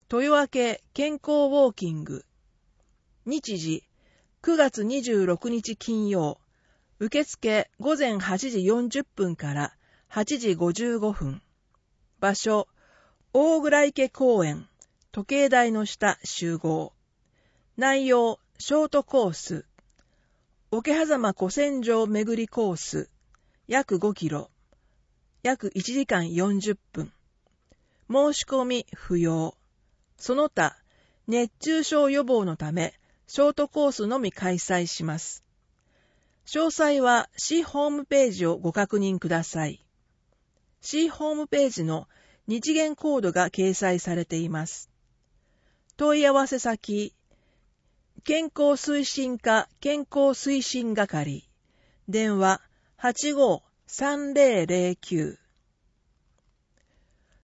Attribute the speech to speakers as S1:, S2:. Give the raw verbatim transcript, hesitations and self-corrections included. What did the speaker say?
S1: 豊明健康ウォーキング。日時、くがつにじゅうろくにち金曜。受付午前はちじよんじゅっぷんからはちじごじゅうごふん。場所、大倉池公園、時計台の下集合。内容、ショートコース。桶狭間古戦場巡りコース、約ごキロ。約いちじかんよんじゅっぷん。申し込み不要。その他、熱中症予防のため、ショートコースのみ開催します。詳細は市ホームページをご確認ください。市ホームページの日元コードが掲載されています。問い合わせ先、健康推進課健康推進係、電話 はちごーさんぜろぜろきゅう